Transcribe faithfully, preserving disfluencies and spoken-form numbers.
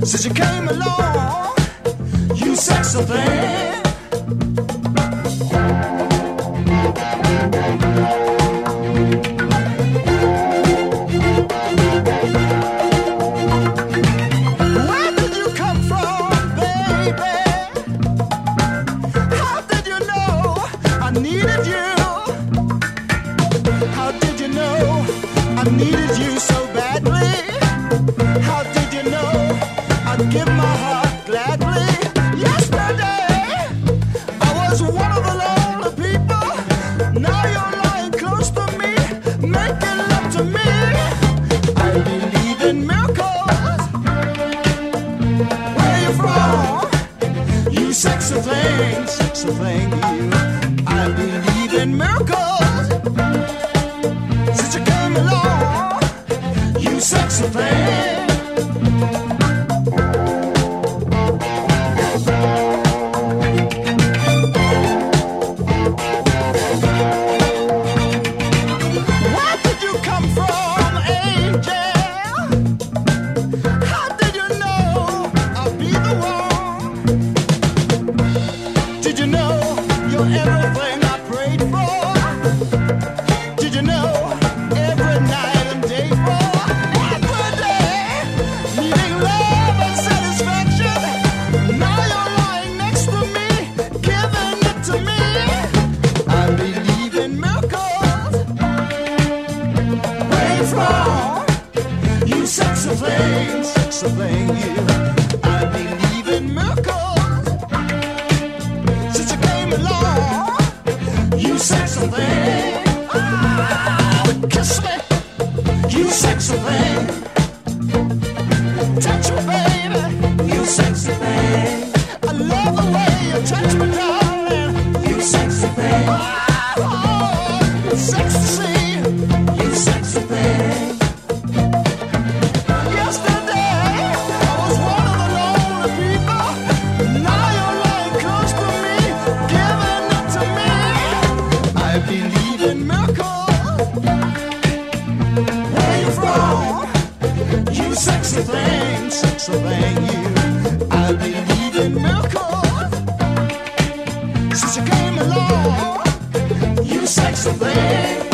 Since you came along, you sexy thing. Where did you come from, baby? How did you know I needed you? How did you know I needed you so badly? How did you know I'd give my heart gladly? Yesterday, I was one of the lonely people. Now you're lying close to me, making love to me. I believe in miracles. Where you from? You sexy thing, sexy thing, you. I believe in miracles. Since you came along, you sexy thing. Everything I prayed for. Did you know every night and day for every day, needing love and satisfaction? Now you're lying next to me, giving it to me. I believe in miracles. Where you from? You sexy thing, sexy thing, you. I believe in miracles. Since you came along, you sexy thing. Ah, kiss me, you sexy thing. Touch me, baby, you sexy thing. I love the way you touch me, darling. You sexy thing. Oh, sexy to see, you sexy thing. Yesterday, I was one of the lonely people. Now you're lying close to me, giving it to me. I believe in miracles. Where you from? You sexy thing, sexy thing, you. I believe in miracles. Since you came along, you sexy thing.